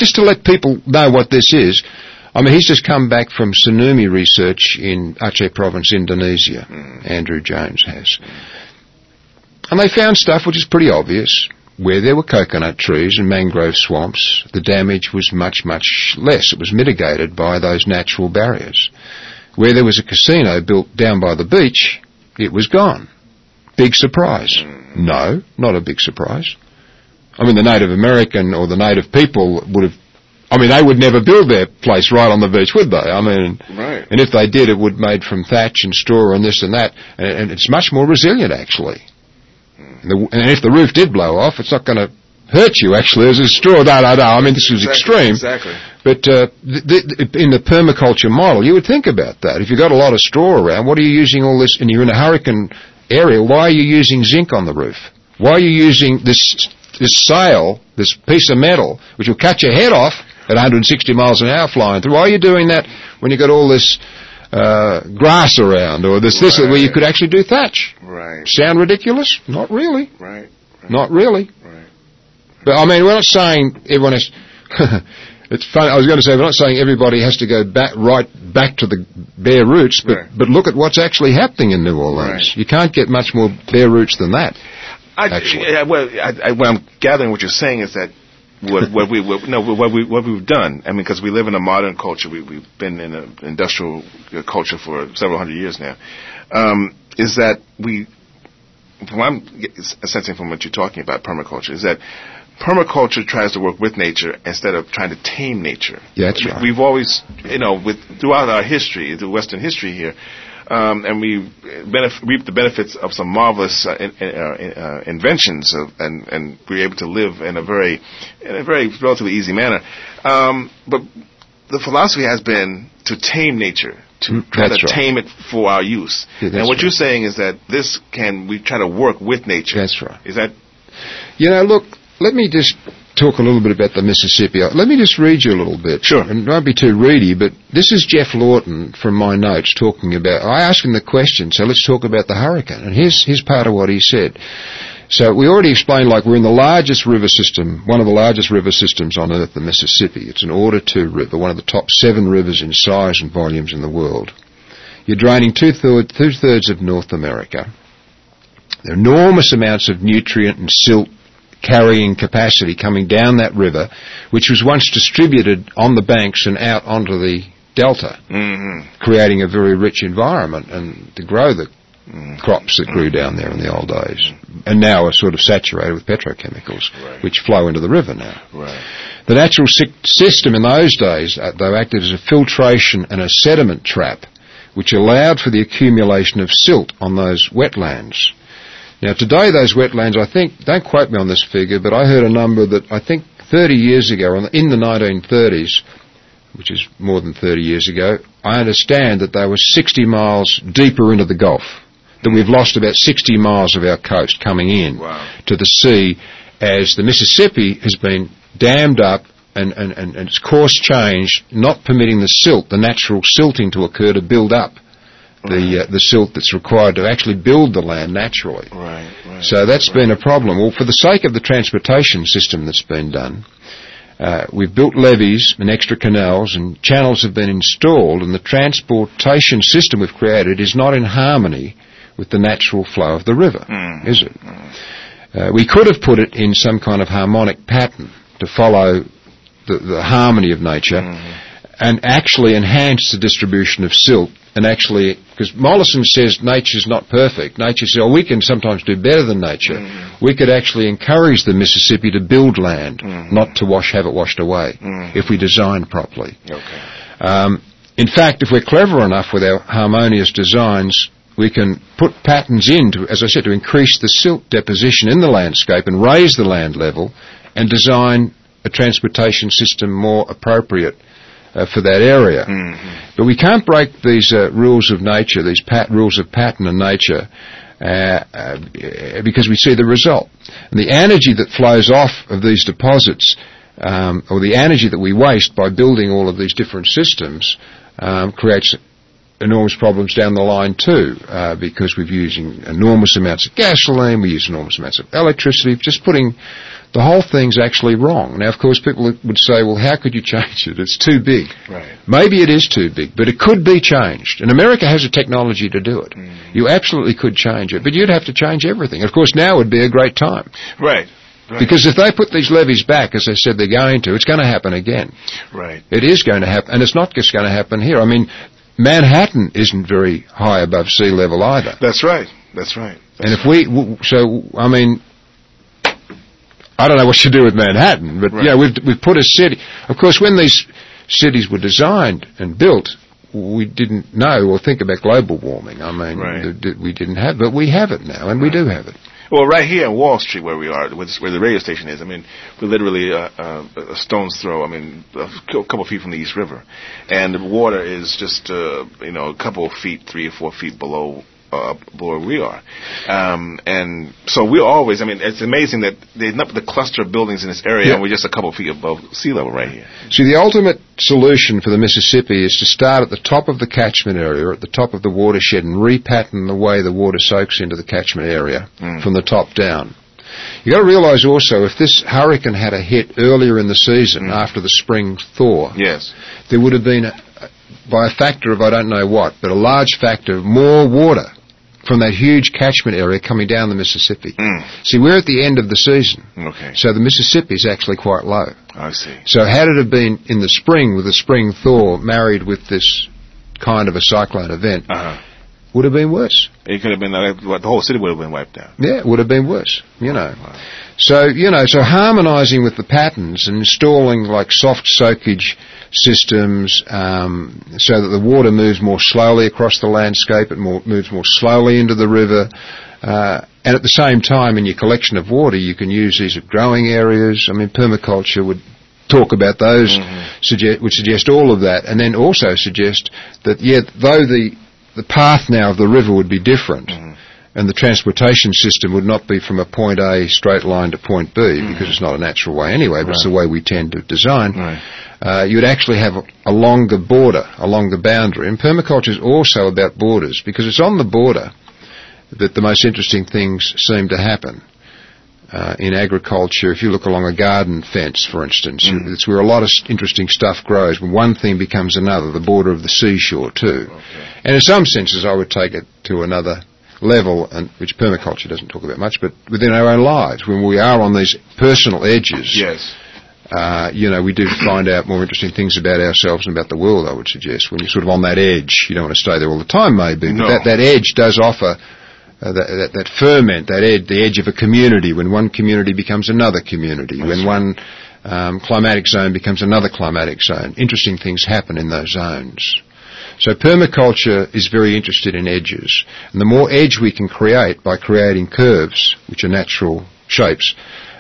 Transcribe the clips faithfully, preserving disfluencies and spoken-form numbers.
just to let people know what this is, I mean, he's just come back from tsunami research in Aceh Province, Indonesia. Mm. Andrew Jones has. And they found stuff which is pretty obvious. Where there were coconut trees and mangrove swamps, the damage was much, much less. It was mitigated by those natural barriers. Where there was a casino built down by the beach, it was gone. Big surprise. No, not a big surprise. I mean, the Native American or the native people would have, I mean, they would never build their place right on the beach, would they? I mean, right. And if they did, it would be made from thatch and straw and this and that. And, and it's much more resilient, actually. And, the, and if the roof did blow off, it's not going to hurt you, actually, as a straw. No, no, no. I mean, this was exactly, extreme. Exactly. But uh, the, the, in the permaculture model, you would think about that. If you've got a lot of straw around, what are you using all this, and you're in a hurricane area, why are you using zinc on the roof? Why are you using this this sail, this piece of metal, which will cut your head off at one hundred sixty miles an hour flying through? Why are you doing that when you've got all this uh, grass around, or this, this, right. where you could actually do thatch? Right. Sound ridiculous? Not really. Right. right. Not really. Right. But, I mean, we're not saying everyone has... It's funny, I was going to say, we're not saying everybody has to go back, right back to the bare roots, but, right. but look at what's actually happening in New Orleans. Right. You can't get much more bare roots than that, I, actually. I, well, I, I, what I'm gathering what you're saying is that what, what we what, no what we what we've done. I mean, because we live in a modern culture, we, we've been in an industrial culture for several hundred years now. Um, is that we? From what I'm sensing from what you're talking about, permaculture, is that permaculture tries to work with nature instead of trying to tame nature. Yeah, that's right. We've always, you know, with throughout our history, the Western history here, um, and we benef- reap the benefits of some marvelous uh, in, uh, uh, inventions, of, and and we're able to live in a very, in a very relatively easy manner. Um, but the philosophy has been to tame nature, to try that's to right. tame it for our use. Yeah, and what right. you're saying is that this can we try to work with nature. That's right. Is that? You know, look, let me just talk a little bit about the Mississippi. Let me just read you a little bit. Sure. And don't be too ready, but this is Jeff Lawton from my notes talking about, I asked him the question, so let's talk about the hurricane. And here's, here's part of what he said. So we already explained, like, we're in the largest river system, one of the largest river systems on Earth, the Mississippi. It's an Order two river, one of the top seven rivers in size and volumes in the world. You're draining two-thirds, two-thirds of North America. There are enormous amounts of nutrient and silt carrying capacity coming down that river, which was once distributed on the banks and out onto the delta, Mm-hmm. creating a very rich environment and to grow the mm. crops that grew down there in the old days, and now are sort of saturated with petrochemicals, right. which flow into the river now. Right. The natural si- system in those days, uh, though, acted as a filtration and a sediment trap, which allowed for the accumulation of silt on those wetlands. Now, today, those wetlands, I think, don't quote me on this figure, but I heard a number that I think thirty years ago, in the nineteen thirties, which is more than thirty years ago, I understand that they were sixty miles deeper into the Gulf, that we've lost about sixty miles of our coast coming in Wow. to the sea as the Mississippi has been dammed up and, and, and, and its course changed, not permitting the silt, the natural silting to occur to build up the uh, the silt that's required to actually build the land naturally. Right, right, so that's right. been a problem. Well, for the sake of the transportation system that's been done, uh, we've built levees and extra canals, and channels have been installed, and the transportation system we've created is not in harmony with the natural flow of the river, mm. is it? Mm. Uh, we could have put it in some kind of harmonic pattern to follow the, the harmony of nature mm. and actually enhance the distribution of silt. And actually, because Mollison says nature's not perfect. Nature says, oh, we can sometimes do better than nature. Mm. We could actually encourage the Mississippi to build land, mm. not to wash, have it washed away, mm. if we design properly. Okay. Um, in fact, if we're clever enough with our harmonious designs, we can put patterns in, to, as I said, to increase the silt deposition in the landscape and raise the land level and design a transportation system more appropriate Uh, for that area. Mm-hmm. But we can't break these uh, rules of nature, these pat- rules of pattern and nature, uh, uh, because we see the result. And the energy that flows off of these deposits, um, or the energy that we waste by building all of these different systems, um, creates enormous problems down the line too, uh, because we're using enormous amounts of gasoline, we use enormous amounts of electricity, just putting the whole thing's actually wrong. Now, of course, people would say, well, how could you change it? It's too big. Right. Maybe it is too big, but it could be changed. And America has the technology to do it. Mm. You absolutely could change it, but you'd have to change everything. Of course, now would be a great time. Right. Right. Because if they put these levees back, as they said they're going to, it's going to happen again. Right. It is going to happen, and it's not just going to happen here. I mean, Manhattan isn't very high above sea level either. That's right. That's right. That's and if right. we, so, I mean, I don't know what you do with Manhattan, but, right. you know, we've, we've put a city, of course, when these cities were designed and built, we didn't know or think about global warming. I mean, right. th- we didn't have, but we have it now, and right. we do have it. Well, right here on Wall Street, where we are, where the radio station is, I mean, we're literally uh, uh, a stone's throw. I mean, a couple of feet from the East River, and the water is just, uh, you know, a couple of feet, three or four feet below uh, where we are. Um, and so we're always, I mean, it's amazing that there's not the cluster of buildings in this area, yeah. and we're just a couple of feet above sea level right here. See, the ultimate solution for the Mississippi is to start at the top of the catchment area, at the top of the watershed, and repattern the way the water soaks into the catchment area mm. from the top down. You've got to realize also, if this hurricane had a hit earlier in the season, mm. after the spring thaw, yes. there would have been, a, by a factor of I don't know what, but a large factor, more water from that huge catchment area coming down the Mississippi. Mm. See, we're at the end of the season. Okay. So the Mississippi is actually quite low. I see. So had it have been in the spring, with the spring thaw married with this kind of a cyclone event, uh-huh. would have been worse. It could have been, uh, the whole city would have been wiped out. Yeah, it would have been worse, you know. Wow. So, you know, so harmonizing with the patterns and installing like soft soakage systems um, so that the water moves more slowly across the landscape, it more, moves more slowly into the river, uh, and at the same time in your collection of water you can use these at growing areas. I mean, permaculture would talk about those, mm-hmm. suggest, would suggest all of that, and then also suggest that, yeah, though the, the path now of the river would be different, mm-hmm. and the transportation system would not be from a point A straight line to point B, mm-hmm. because it's not a natural way anyway, but right. it's the way we tend to design. Right. Uh, you'd actually have a, a longer border, a longer boundary. And permaculture is also about borders, because it's on the border that the most interesting things seem to happen. Uh, in agriculture, if you look along a garden fence, for instance, mm. it's where a lot of interesting stuff grows. When one thing becomes another, the border of the seashore too. Okay. And in some senses, I would take it to another level, and which permaculture doesn't talk about much, but within our own lives, when we are on these personal edges, yes. uh, you know, we do find out more interesting things about ourselves and about the world, I would suggest. When you're sort of on that edge, you don't want to stay there all the time, maybe, no. but that, that edge does offer uh, that, that, that ferment, that edge, the edge of a community, when one community becomes another community, That's when right. one um, climatic zone becomes another climatic zone. Interesting things happen in those zones. So permaculture is very interested in edges. And the more edge we can create by creating curves, which are natural shapes,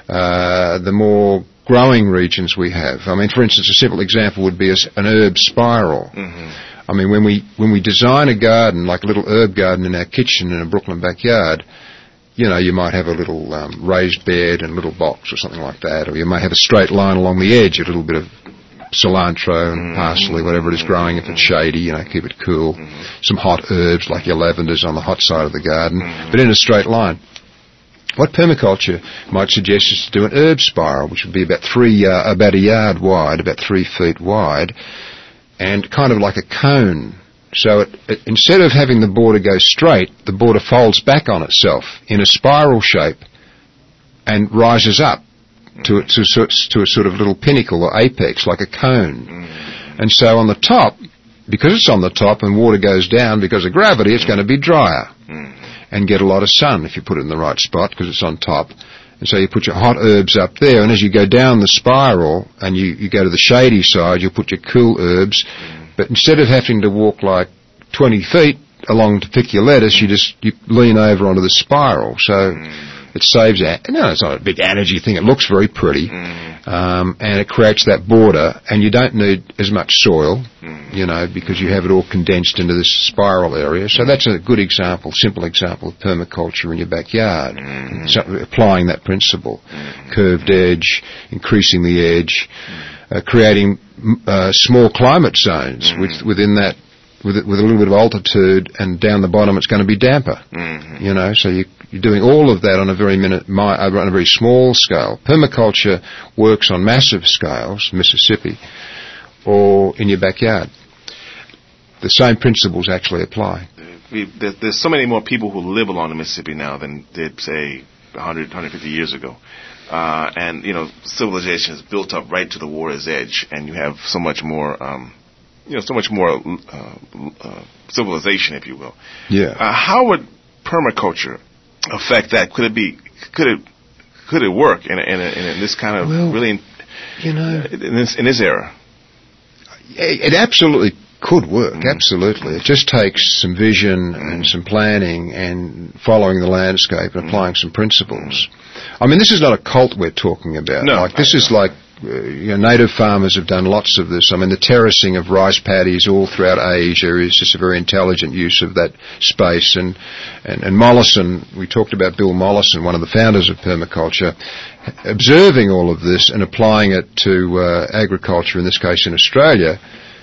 uh, the more growing regions we have. I mean, for instance, a simple example would be a, an herb spiral. Mm-hmm. I mean, when we when we design a garden, like a little herb garden in our kitchen in a Brooklyn backyard, you know, you might have a little um, raised bed and a little box or something like that, or you may have a straight line along the edge, a little bit of cilantro and mm-hmm. parsley, whatever it is growing, if it's shady, you know, keep it cool. Mm-hmm. Some hot herbs like your lavenders on the hot side of the garden, mm-hmm. but in a straight line. What permaculture might suggest is to do an herb spiral, which would be about three, uh, about a yard wide, about three feet wide, and kind of like a cone. So it, it, instead of having the border go straight, the border folds back on itself in a spiral shape and rises up to, to, to a sort of little pinnacle or apex, like a cone. Mm. And so on the top, because it's on the top and water goes down because of gravity, it's mm. going to be drier mm. and get a lot of sun if you put it in the right spot because it's on top. And so you put your hot herbs up there, and as you go down the spiral and you, you go to the shady side, you put your cool herbs. Mm. But instead of having to walk like twenty feet along to pick your lettuce, mm. you just you lean over onto the spiral. So mm. it saves, no, it's not a big energy thing. It looks very pretty, mm. um, and it creates that border, and you don't need as much soil, mm. you know, because you have it all condensed into this spiral area. So that's a good example, simple example of permaculture in your backyard, mm. so applying that principle, mm. curved edge, increasing the edge, uh, creating uh, small climate zones mm. with, within that with with a little bit of altitude, and down the bottom it's going to be damper. Mm-hmm. You know, so you, you're doing all of that on a very minute, on a very small scale. Permaculture works on massive scales, Mississippi, or in your backyard. The same principles actually apply. We, there's so many more people who live along the Mississippi now than did, say, one hundred, one hundred fifty years ago. Uh, and, you know, civilization is built up right to the water's edge, and you have so much more, um, you know, so much more uh, uh, civilization, if you will. Yeah. Uh, how would permaculture affect that? Could it be, could it, could it work in, a, in, a, in this kind of well, really, you know, in this in this era? It absolutely could work, mm. absolutely. It just takes some vision mm. and some planning and following the landscape and mm. applying some principles. Mm. I mean, this is not a cult we're talking about. No, like this is no. like, uh, you know, native farmers have done lots of this. I mean, the terracing of rice paddies all throughout Asia is just a very intelligent use of that space. And, and, and Mollison, we talked about Bill Mollison, one of the founders of permaculture, observing all of this and applying it to uh, agriculture, in this case in Australia.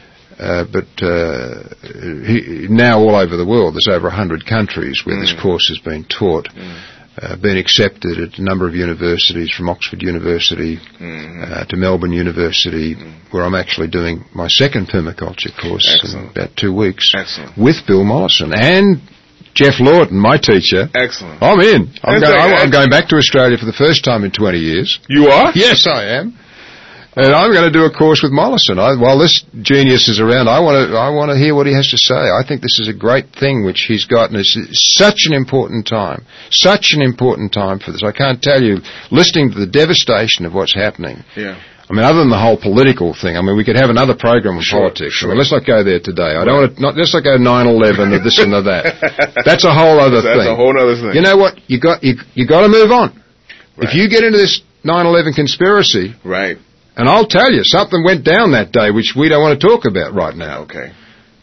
Uh, but uh, he, now all over the world, there's over one hundred countries where mm. this course has been taught, mm. uh, been accepted at a number of universities, from Oxford University mm-hmm. uh, to Melbourne University, mm. where I'm actually doing my second permaculture course Excellent. in about two weeks Excellent. with Bill Mollison and Jeff Lawton, my teacher. Excellent. I'm in. I'm, That's going, okay. I'm going back to Australia for the first time in twenty years. You are? Yes, I am. And I'm going to do a course with Mollison. I, while this genius is around, I want to I want to hear what he has to say. I think this is a great thing which he's got, and it's such an important time, such an important time for this. I can't tell you, listening to the devastation of what's happening. Yeah. I mean, other than the whole political thing, I mean, we could have another program on sure, politics. Sure. I mean, let's not go there today. I don't want to, not, let's not go nine eleven or this and or that. That's a whole other That's thing. That's a whole other thing. You know what? You got, you, you got to move on. Right. If you get into this nine eleven conspiracy. Right. And I'll tell you, something went down that day which we don't want to talk about right now. Okay.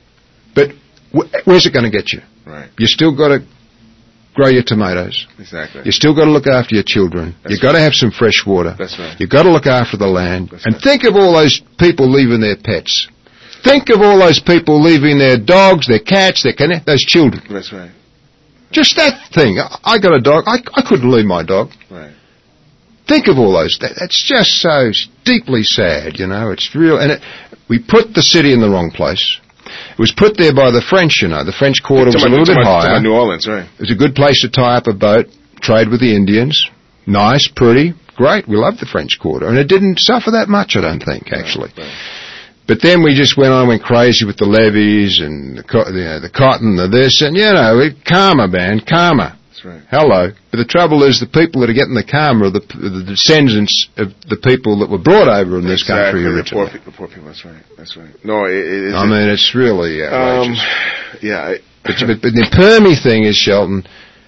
But wh- where's it going to get you? Right. You still got to grow your tomatoes. Exactly. You still got to look after your children. That's You've got right. to have some fresh water. That's right. You've got to look after the land. That's and right. think of all those people leaving their pets. Think of all those people leaving their dogs, their cats, their can- those children. That's right. Just that thing. I, I got a dog. I, I couldn't leave my dog. Right. Think of all those. That, that's just so deeply sad, you know. It's real. And it, we put the city in the wrong place. It was put there by the French, you know. The French quarter was a little bit higher. New Orleans, right. It was a good place to tie up a boat, trade with the Indians. Nice, pretty, great. We loved the French Quarter. And it didn't suffer that much, I don't think, actually. Right, right. But then we just went on, went crazy with the levees and the, co- you know, the cotton, the this, and, you know, it, karma, man, karma. That's right. Hello. But the trouble is the people that are getting the karma are the, the descendants of the people that were brought over in this exactly. country the originally. poor, the poor people, that's right. That's right. No, it, it, it's... I mean, it's really outrageous. Um, yeah. I, but, but, but the Permi thing is, Shelton,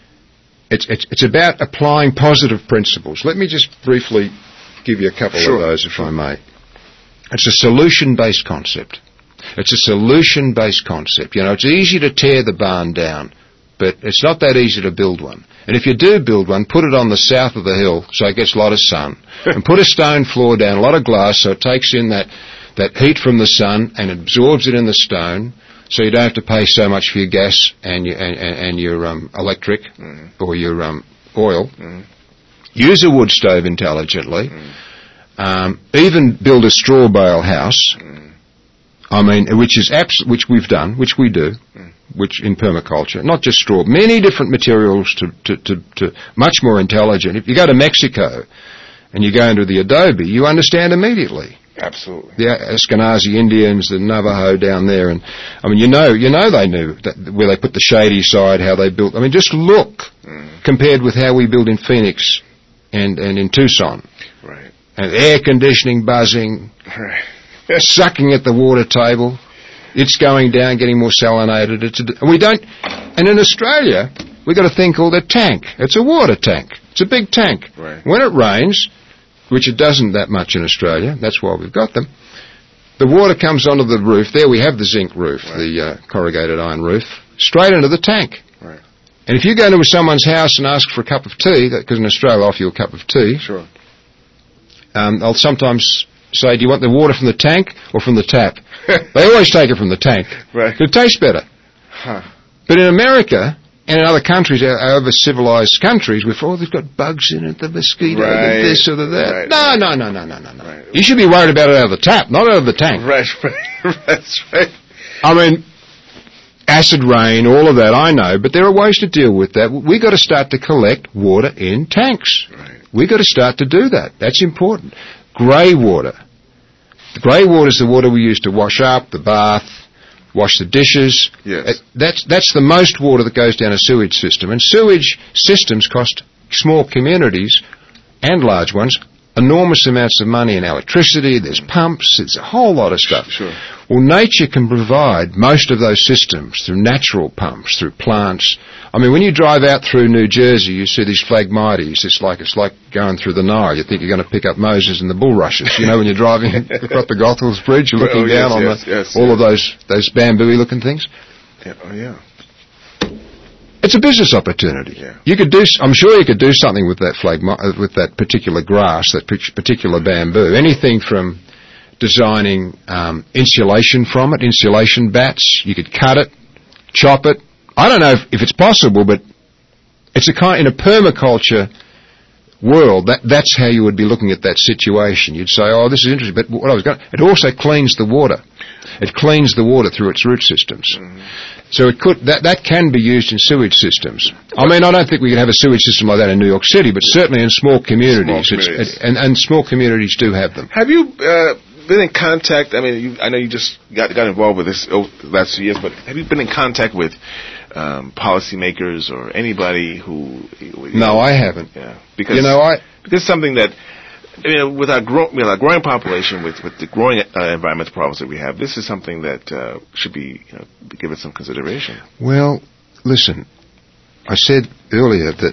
it's, it's, it's about applying positive principles. Let me just briefly give you a couple sure. of those, if I may. It's a solution-based concept. It's a solution-based concept. You know, it's easy to tear the barn down, but it's not that easy to build one. And if you do build one, put it on the south of the hill so it gets a lot of sun. And put a stone floor down, a lot of glass, so it takes in that, that heat from the sun and absorbs it in the stone, so you don't have to pay so much for your gas and your, and, and your um, electric mm-hmm. or your um, oil. Mm-hmm. Use a wood stove intelligently. Mm-hmm. Um, even build a straw bale house. Mm. I mean, which is abs- which we've done, which we do, mm. which in permaculture, not just straw, many different materials to, to, to, to much more intelligent. If you go to Mexico and you go into the adobe, you understand immediately. Absolutely. The Eskenazi Indians, the Navajo down there, and I mean, you know, you know they knew that, where they put the shady side, how they built. I mean, just look mm. compared with how we build in Phoenix and, and in Tucson. Right. And air conditioning buzzing, right. sucking at the water table. It's going down, getting more salinated. It's a, and we don't. And in Australia, we've got a thing called a tank. It's a water tank. It's a big tank. Right. When it rains, which it doesn't that much in Australia, that's why we've got them, the water comes onto the roof. There we have the zinc roof, right. the uh, corrugated iron roof, straight into the tank. Right. And if you go into someone's house and ask for a cup of tea, because in Australia I offer you a cup of tea, sure. Um, they'll sometimes say, do you want the water from the tank or from the tap? They always take it from the tank. Right. It tastes better. Huh. But in America and in other countries, our over-civilized countries, we've oh, they've got bugs in it, the mosquito, right. the this or the that. Right. No, no, no, no, no, no, no. Right. You should be worried about it out of the tap, not out of the tank. Right, right. That's right. I mean, acid rain, all of that, I know, but there are ways to deal with that. We've got to start to collect water in tanks. Right. We've got to start to do that. That's important. Grey water. The grey water is the water we use to wash up, the bath, wash the dishes. Yes. That's, that's the most water that goes down a sewage system. And sewage systems cost small communities and large ones enormous amounts of money in electricity, there's pumps, there's a whole lot of stuff. Sure. Well, nature can provide most of those systems through natural pumps, through plants. I mean, when you drive out through New Jersey, you see these phlagmites. It's like it's like going through the Nile. You think you're going to pick up Moses and the bulrushes. You know, when you're driving across the Goethals Bridge, you're looking oh, yes, down on yes, the, yes, all yes. of those those bamboo-y looking things. Yeah, oh, yeah. It's a business opportunity. Yeah. You could do. I'm sure you could do something with that phlegmi- with that particular grass, that particular bamboo. Anything from designing um, insulation from it, insulation bats. You could cut it, chop it. I don't know if, if it's possible, but it's a kind in a permaculture world. That that's how you would be looking at that situation. You'd say, "Oh, this is interesting," but what I was going. It also cleans the water. It cleans the water through its root systems. Mm-hmm. So it could that that can be used in sewage systems. I mean, I don't think we can have a sewage system like that in New York City, but certainly in small communities, small communities. It's, and, and small communities do have them. Have you uh, been in contact? I mean, you, I know you just got got involved with this over the last few years, but have you been in contact with um, policymakers or anybody who? who no, I haven't. Yeah, because you know, I because something that. You know, with our, grow, with our growing population, with, with the growing uh, environmental problems that we have, this is something that uh, should be, you know, be given some consideration. Well, listen, I said earlier that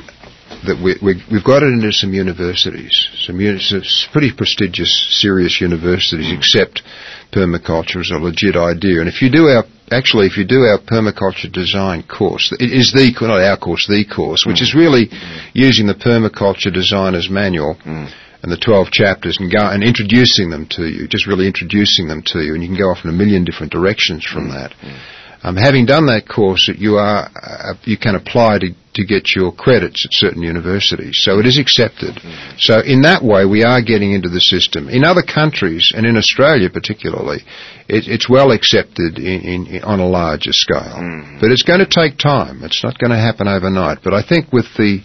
that we, we, we've got it into some universities, some, uni- some pretty prestigious, serious universities, mm. accept permaculture as a legit idea. And if you do our, actually, if you do our permaculture design course, it is the, not our course, the course, which mm. is really mm. using the permaculture designer's manual. Mm. And the twelve chapters and go and introducing them to you, just really introducing them to you, and you can go off in a million different directions from mm. that. Mm. Um, having done that course, you are uh, you can apply to, to get your credits at certain universities, so it is accepted. Mm. So in that way, we are getting into the system. In other countries, and in Australia particularly, it, it's well accepted in, in, in, on a larger scale. Mm. But it's going to take time. It's not going to happen overnight. But I think with the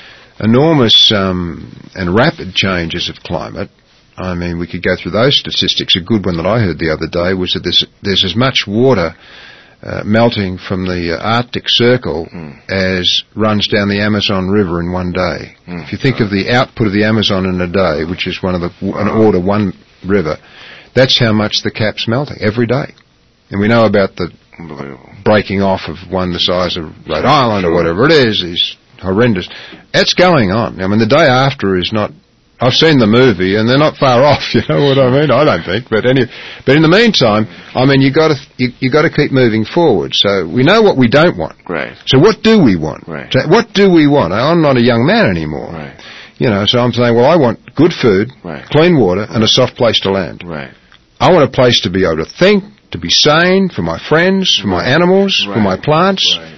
enormous um, and rapid changes of climate, I mean, we could go through those statistics. A good one that I heard the other day was that there's, there's as much water uh, melting from the uh, Arctic Circle mm. as runs down the Amazon River in one day. Mm. If you think of the output of the Amazon in a day, which is one of the an order one river, that's how much the cap's melting every day. And we know about the breaking off of one the size of Rhode Island or whatever it is, these horrendous. That's going on. I mean, the day after is not. I've seen the movie, and they're not far off. You know what I mean? I don't think, but any. But in the meantime, I mean, you got to you, you got to keep moving forward. So we know what we don't want. Right. So what do we want? Right. So what do we want? I'm not a young man anymore. Right. You know, so I'm saying, well, I want good food, right. clean water, and a soft place to land. Right. I want a place to be able to think, to be sane, for my friends, for right. my animals, right. for my plants. Right.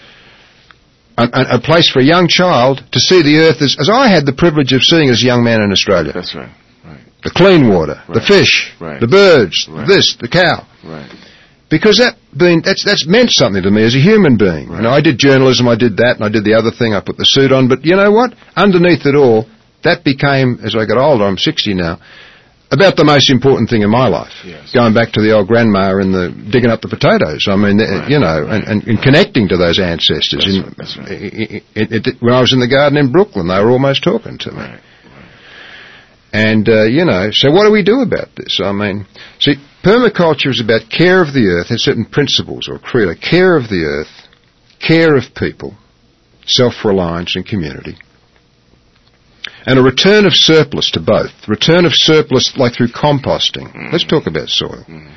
A, a, a place for a young child to see the earth as, as I had the privilege of seeing as a young man in Australia. That's right. Right. The clean water, right. the fish, right. the birds, right. this, the cow. Right. Because that been that's that's meant something to me as a human being. Right. You know, I did journalism, I did that, and I did the other thing. I put the suit on, but you know what? Underneath it all, that became, as I got older, I'm sixty now, about the most important thing in my life. Yes. Going back to the old grandma and the digging up the potatoes. I mean, right, you know, right, and, and, and connecting to those ancestors. That's in, right, that's right. It, it, it, when I was in the garden in Brooklyn, they were almost talking to me. Right, right. And, uh, you know, so what do we do about this? I mean, see, permaculture is about care of the earth. There's certain principles or credo. Care of the earth, care of people, self-reliance and community. And a return of surplus to both. Return of surplus like through composting. Mm-hmm. Let's talk about soil. Mm-hmm.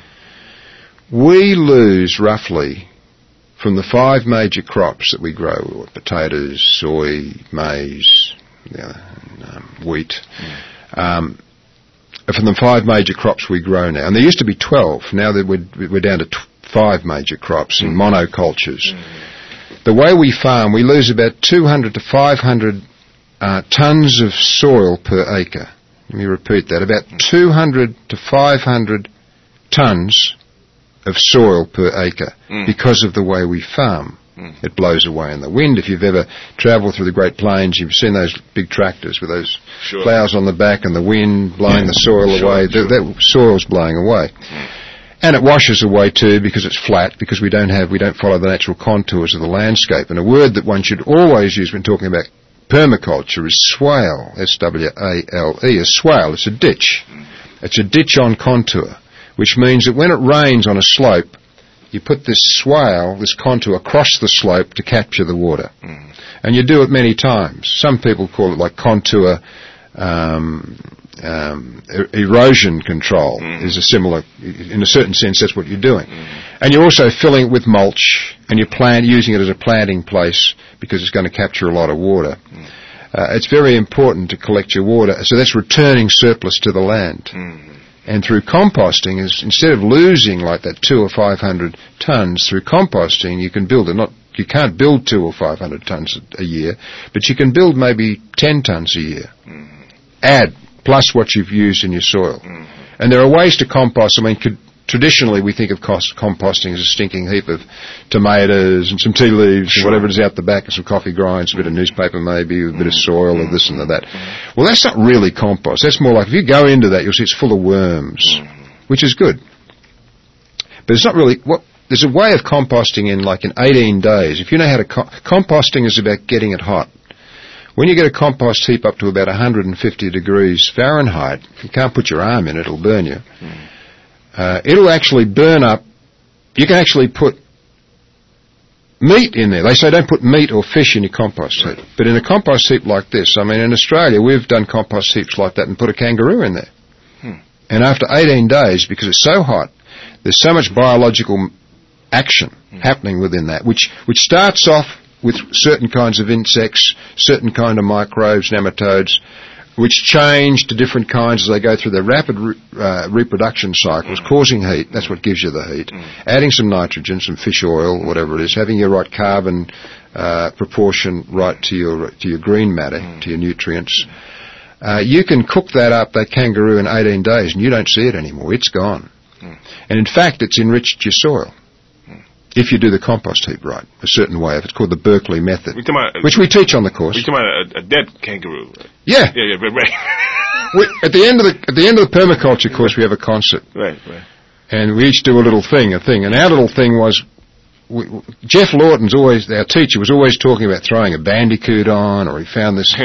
We lose roughly from the five major crops that we grow, potatoes, soy, maize, you know, um, wheat, mm-hmm. um, from the five major crops we grow now. And there used to be twelve. Now that we're, we're down to t- five major crops in monocultures. Mm. The way we farm, we lose about two hundred to five hundred uh, tons of soil per acre. Let me repeat that. About two hundred to five hundred tons of soil per acre mm. because of the way we farm. Mm. It blows away in the wind. If you've ever travelled through the Great Plains, you've seen those big tractors with those sure. ploughs on the back and the wind blowing yeah. the soil sure, away. Sure. That, that soil's blowing away. Mm. And it washes away too because it's flat, because we don't have, we don't follow the natural contours of the landscape. And a word that one should always use when talking about permaculture is swale, S W A L E. A swale, it's a ditch. Mm. It's a ditch on contour, which means that when it rains on a slope, you put this swale, this contour, across the slope to capture the water. Mm. And you do it many times. Some people call it like contour um, um, er- erosion control mm. is a similar, in a certain sense, that's what you're doing. Mm. And you're also filling it with mulch, and you're plant, using it as a planting place because it's going to capture a lot of water. Mm. Uh, it's very important to collect your water. So that's returning surplus to the land. Mm. And through composting, is instead of losing like that two or five hundred tons, through composting you can build it. Not you can't build two or five hundred tons a year, but you can build maybe ten tons a year. Mm-hmm. Add plus what you've used in your soil. Mm-hmm. And there are ways to compost. I mean, could, traditionally we think of cost, composting as a stinking heap of tomatoes and some tea leaves sure. and whatever it is out the back and some coffee grinds, a bit of newspaper maybe, a bit of soil or this and that. Well, that's not really compost. That's more like if you go into that, you'll see it's full of worms, which is good. But it's not really, what, there's a way of composting in like in eighteen days. If you know how to, co- composting is about getting it hot. When you get a compost heap up to about one hundred fifty degrees Fahrenheit, you can't put your arm in it, it'll burn you. Uh, it'll actually burn up. You can actually put meat in there. They say don't put meat or fish in your compost heap. But in a compost heap like this, I mean, in Australia, we've done compost heaps like that and put a kangaroo in there. Hmm. And after eighteen days, because it's so hot, there's so much biological action hmm. happening within that, which, which starts off with certain kinds of insects, certain kind of microbes, nematodes, which change to different kinds as they go through their rapid re- uh, reproduction cycles, mm. causing heat. That's what gives you the heat. Mm. Adding some nitrogen, some fish oil, whatever it is, having your right carbon uh, proportion right to your to your green matter, mm. to your nutrients. Uh, you can cook that up, that kangaroo, in eighteen days, and you don't see it anymore. It's gone. Mm. And in fact, it's enriched your soil. If you do the compost heap right, a certain way. It's called the Berkeley method, about, which we teach on the course. We're talking about a, a dead kangaroo. Yeah. Yeah, yeah, right. we, at the end of the at the end of the permaculture course, we have a concert. Right, right. And we each do a little thing, a thing. And our little thing was, we, Jeff Lawton's always, our teacher was always talking about throwing a bandicoot on, or he found this,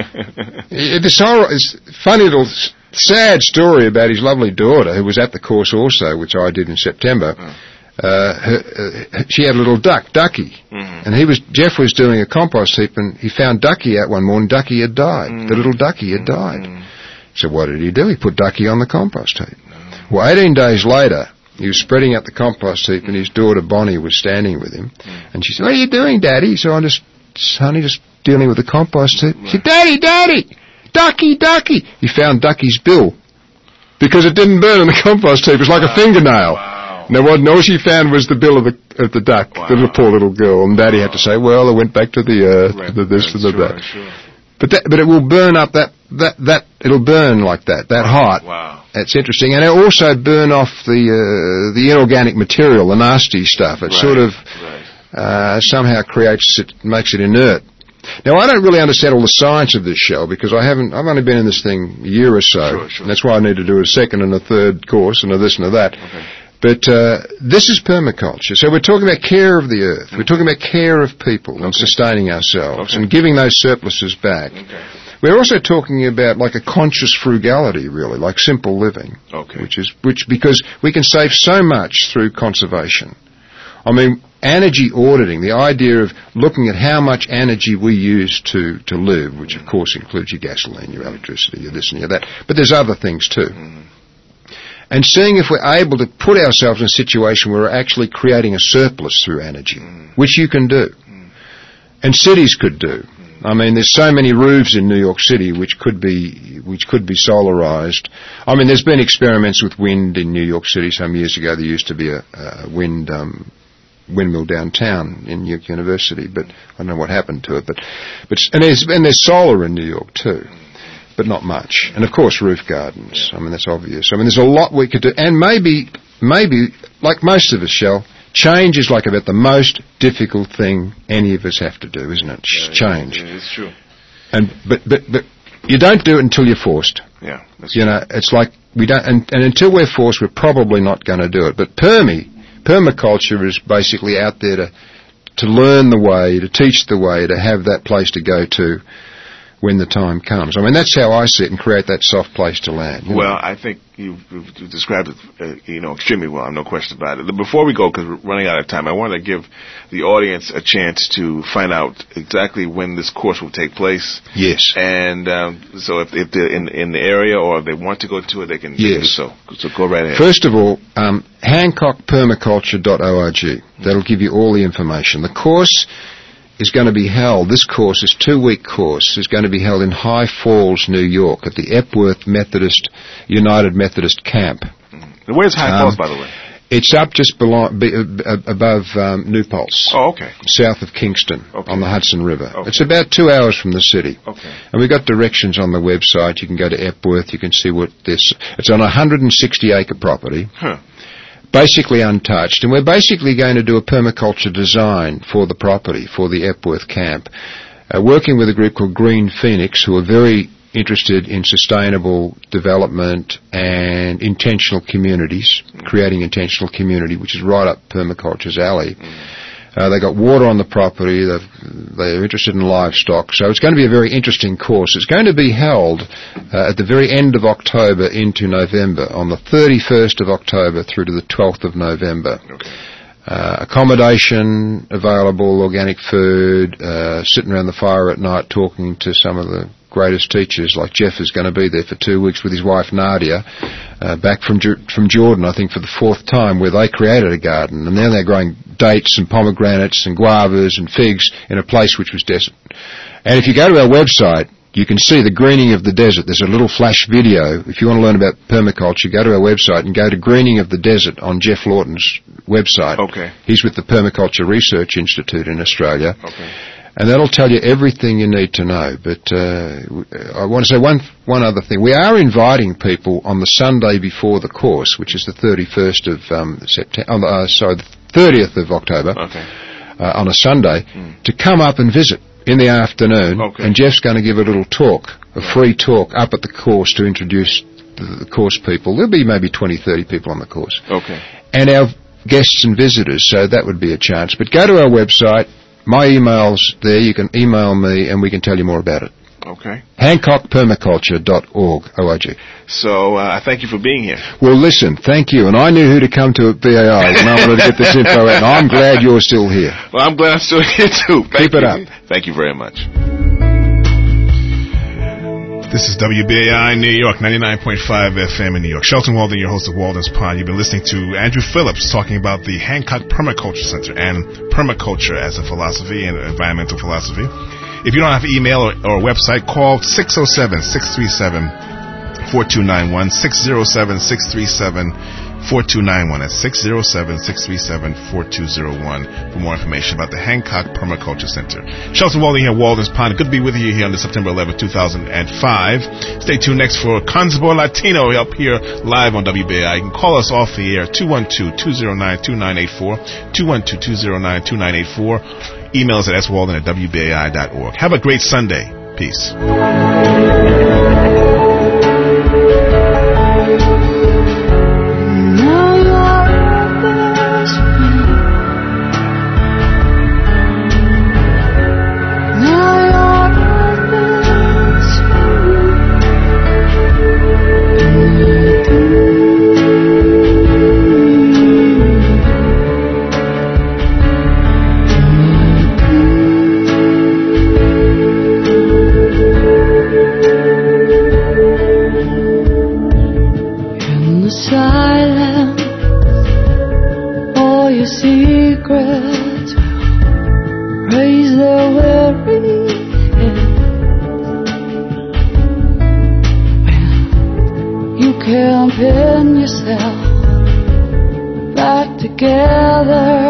this horror, this funny little sad story about his lovely daughter who was at the course also, which I did in September. Oh. Uh, her, uh, she had a little duck, Ducky, mm-hmm. and he was Jeff was doing a compost heap, and he found Ducky out one morning. Ducky had died. Mm-hmm. The little Ducky had died. Mm-hmm. So what did he do? He put Ducky on the compost heap. Mm-hmm. Well, eighteen days later, he was spreading out the compost heap, and his daughter Bonnie was standing with him, mm-hmm. and she said, "What are you doing, Daddy?" So I'm just, honey, just dealing with the compost heap. Right. She said, "Daddy, Daddy, Ducky, Ducky." He found Ducky's bill because it didn't burn in the compost heap. It was like wow. a fingernail. Wow. Now, what all she found was the bill of the of the duck, wow. the little poor little girl, and Daddy wow. had to say, "Well, I went back to the earth, right. to the this and the sure, that." Sure. But that, but it will burn up that that that it'll burn like that, that wow. hot. Wow, that's interesting, and it'll also burn off the uh, the inorganic material, the nasty stuff. It right. sort of right. uh, somehow creates it, makes it inert. Now, I don't really understand all the science of this show because I haven't. I've only been in this thing a year or so. Sure, sure. And that's why I need to do a second and a third course and a this and a that. Okay. But uh, this is permaculture. So we're talking about care of the earth. We're talking about care of people okay. and sustaining ourselves okay. and giving those surpluses back. Okay. We're also talking about like a conscious frugality, really, like simple living. Okay. Which is which because we can save so much through conservation. I mean, energy auditing, the idea of looking at how much energy we use to, to live, which of course includes your gasoline, your electricity, your this and your that. But there's other things too. Mm. And seeing if we're able to put ourselves in a situation where we're actually creating a surplus through energy, mm. which you can do. Mm. And cities could do. Mm. I mean, there's so many roofs in New York City which could be which could be solarized. I mean, there's been experiments with wind in New York City some years ago. There used to be a, a wind um, windmill downtown in New York University, but I don't know what happened to it. But but and there's and there's solar in New York too, but not much. And of course, roof gardens. I mean, that's obvious. I mean, there's a lot we could do, and maybe maybe like most of us, Shell. Change is like about the most difficult thing any of us have to do, isn't it? Yeah, Change. Yeah, it's true. And but but but you don't do it until you're forced. Yeah, that's you true. know, it's like we don't, and, and until we're forced, we're probably not going to do it. But permi, permaculture is basically out there to to learn the way, to teach the way, to have that place to go to when the time comes. I mean, that's how I see it, and create that soft place to land. Well, know? I think you've, you've described it, uh, you know, extremely well. I have no question about it. Before we go, because we're running out of time, I want to give the audience a chance to find out exactly when this course will take place. Yes. And um, so, if, if they're in in the area or if they want to go to it, they can, yes. they can do so. So go right ahead. First of all, um, hancock permaculture dot org. That'll give you all the information. The course is going to be held, this course, this two-week course, is going to be held in High Falls, New York, at the Epworth Methodist, United Methodist Camp. Mm-hmm. Where's High um, Falls, by the way? It's up just below, be, uh, above um, New Paltz. Oh, okay. South of Kingston, okay. On the Hudson River. Okay. It's about two hours from the city. Okay. And we've got directions on the website. You can go to Epworth. You can see what this... It's on a one hundred sixty acre property. Huh. Basically untouched, and we're basically going to do a permaculture design for the property, for the Epworth camp, uh, working with a group called Green Phoenix, who are very interested in sustainable development and intentional communities, mm. creating intentional community, which is right up permaculture's alley. Mm. Uh, they got water on the property. They've, they're interested in livestock. So it's going to be a very interesting course. It's going to be held uh, at the very end of October into November, on the thirty-first of October through to the twelfth of November. Okay. Uh, accommodation available, organic food, uh, sitting around the fire at night talking to some of the greatest teachers, like Jeff is going to be there for two weeks with his wife Nadia, uh, back from from Jordan, I think, for the fourth time, where they created a garden, and now they're growing dates and pomegranates and guavas and figs in a place which was desert. And if you go to our website, you can see the greening of the desert. There's a little flash video. If you want to learn about permaculture, go to our website and go to Greening of the Desert on Jeff Lawton's website. Okay. He's with the Permaculture Research Institute in Australia. Okay. And that'll tell you everything you need to know. But uh, I want to say one one other thing. We are inviting people on the Sunday before the course, which is the thirty-first of um, September. Uh, sorry, the thirtieth of October. Okay. Uh, on a Sunday, mm. to come up and visit in the afternoon. Okay. And Jeff's going to give a little talk, a free talk, up at the course to introduce the, the course people. There'll be maybe twenty, thirty people on the course. Okay. And our guests and visitors. So that would be a chance. But go to our website. My email's there. You can email me and we can tell you more about it. Okay. hancock permaculture dot org. O R G. So, uh, thank you for being here. Well, listen, thank you. And I knew who to come to at B A I when I wanted to get this info out. And I'm glad you're still here. Well, I'm glad I'm still here, too. Thank Keep it you. up. Thank you very much. This is W B A I New York, ninety-nine point five F M in New York. Shelton Walden, your host of Walden's Pod. You've been listening to Andrew Phillips talking about the Hancock Permaculture Center and permaculture as a philosophy and environmental philosophy. If you don't have email or, or a website, call six oh seven, six three seven, four two nine one, six oh seven, six three seven, four two nine one. That's six oh seven, six three seven, four two oh one for more information about the Hancock Permaculture Center. Shelton Walden here, Walden's Pond. Good to be with you here on the September eleventh, two thousand five. Stay tuned next for Conzabor Latino up here live on W B A I. You can call us off the air, two one two, two oh nine, two nine eight four, two one two, two oh nine, two nine eight four. Email us at s walden at w b a i dot org. Have a great Sunday. Peace. Secrets, raise the weary. Don't pin yourself back together.